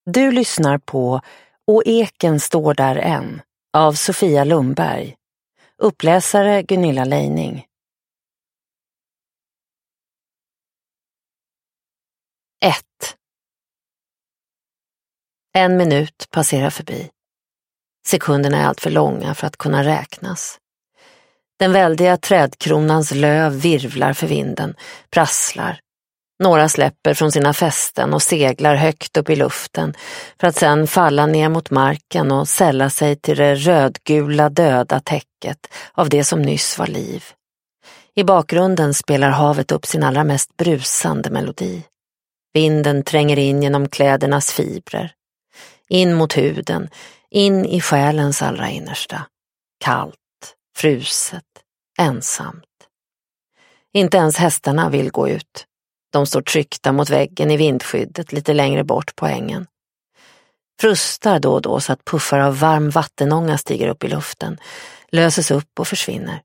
Du lyssnar på Och eken står där än av Sofia Lundberg. Uppläsare Gunilla Leining. 1. 1 minut passerar förbi. Sekunderna är allt för långa för att kunna räknas. Den väldiga trädkronans löv virvlar för vinden, prasslar. Några släpper från sina fästen och seglar högt upp i luften för att sedan falla ner mot marken och sälla sig till det rödgula döda täcket av det som nyss var liv. I bakgrunden spelar havet upp sin allra mest brusande melodi. Vinden tränger in genom klädernas fibrer. In mot huden, in i själens allra innersta. Kallt, fruset, ensamt. Inte ens hästarna vill gå ut. De står tryckta mot väggen i vindskyddet lite längre bort på ängen. Frustar då och då så att puffar av varm vattenånga stiger upp i luften, löses upp och försvinner.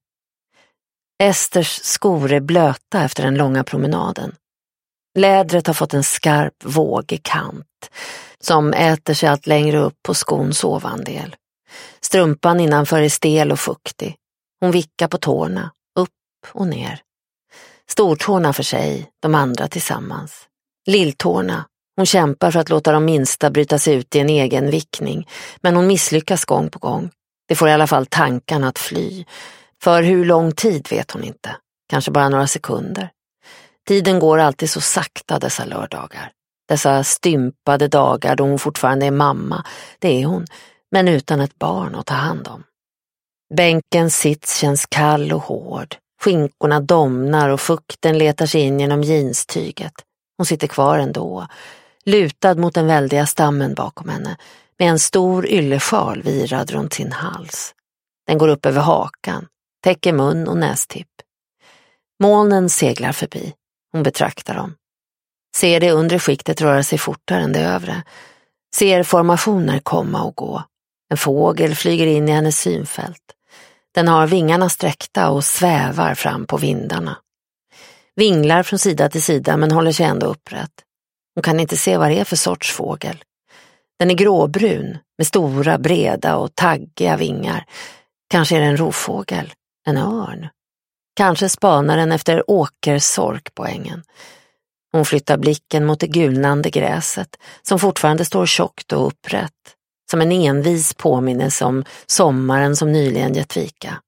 Esters skor är blöta efter den långa promenaden. Lädret har fått en skarp vågig kant som äter sig allt längre upp på skons ovandel. Strumpan innanför är stel och fuktig. Hon vickar på tårna, upp och ner. Stortårna för sig, de andra tillsammans. Lilltårna, hon kämpar för att låta de minsta bryta sig ut i en egen vickning, men hon misslyckas gång på gång. Det får i alla fall tankarna att fly. För hur lång tid vet hon inte, kanske bara några sekunder. Tiden går alltid så sakta dessa lördagar. Dessa stympade dagar då hon fortfarande är mamma, det är hon, men utan ett barn att ta hand om. Bänkens sits känns kall och hård. Skinkorna domnar och fukten letar sig in genom jeanstyget. Hon sitter kvar ändå, lutad mot den väldiga stammen bakom henne, med en stor yllesjal virad runt sin hals. Den går upp över hakan, täcker mun och nästipp. Molnen seglar förbi. Hon betraktar dem. Ser det undre skiktet röra sig fortare än det övre. Ser formationer komma och gå. En fågel flyger in i hennes synfält. Den har vingarna sträckta och svävar fram på vindarna. Vinglar från sida till sida men håller sig ändå upprätt. Hon kan inte se vad det är för sorts fågel. Den är gråbrun med stora, breda och taggiga vingar. Kanske är det en rovfågel, en örn. Kanske spanar den efter åkersork på ängen. Hon flyttar blicken mot det gulnande gräset som fortfarande står tjockt och upprätt. Som en envis påminnelse om sommaren som nyligen gett vika.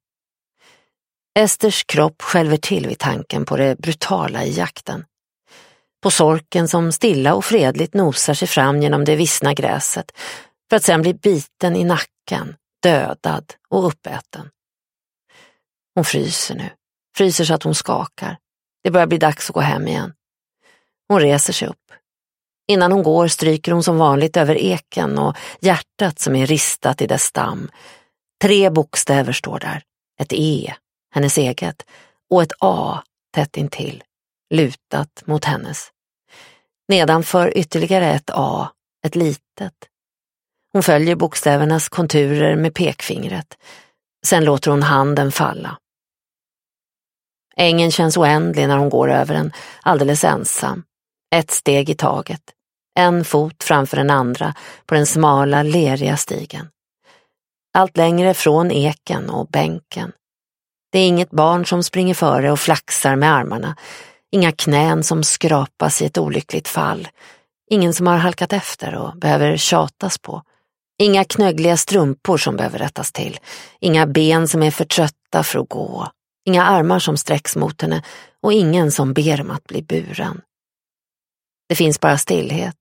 Esters kropp skälver till vid tanken på det brutala i jakten. På sorken som stilla och fredligt nosar sig fram genom det vissna gräset för att sedan bli biten i nacken, dödad och uppäten. Hon fryser nu, fryser så att hon skakar. Det börjar bli dags att gå hem igen. Hon reser sig upp. Innan hon går stryker hon som vanligt över eken och hjärtat som är ristat i dess stam. 3 bokstäver står där. Ett E, hennes eget, och ett A tätt intill, lutat mot hennes. Nedanför ytterligare ett A, ett litet. Hon följer bokstävernas konturer med pekfingret. Sen låter hon handen falla. Ängen känns oändlig när hon går över den, alldeles ensam. 1 steg i taget. 1 fot framför den andra på den smala, leriga stigen. Allt längre från eken och bänken. Det är inget barn som springer före och flaxar med armarna. Inga knän som skrapas i ett olyckligt fall. Ingen som har halkat efter och behöver tjatas på. Inga knöggliga strumpor som behöver rättas till. Inga ben som är för trötta för att gå. Inga armar som sträcks mot henne och ingen som ber om att bli buren. Det finns bara stillhet.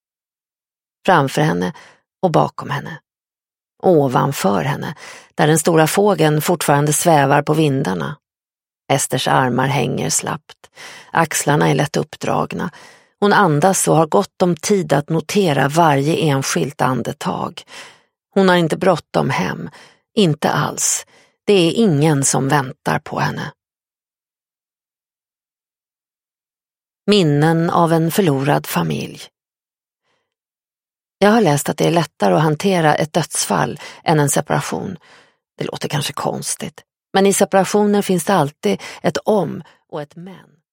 Framför henne och bakom henne. Ovanför henne, där den stora fågeln fortfarande svävar på vindarna. Esters armar hänger slappt. Axlarna är lätt uppdragna. Hon andas och har gott om tid att notera varje enskilt andetag. Hon har inte bråttom hem. Inte alls. Det är ingen som väntar på henne. Minnen av en förlorad familj. Jag har läst att det är lättare att hantera ett dödsfall än en separation. Det låter kanske konstigt. Men i separationer finns det alltid ett om och ett men.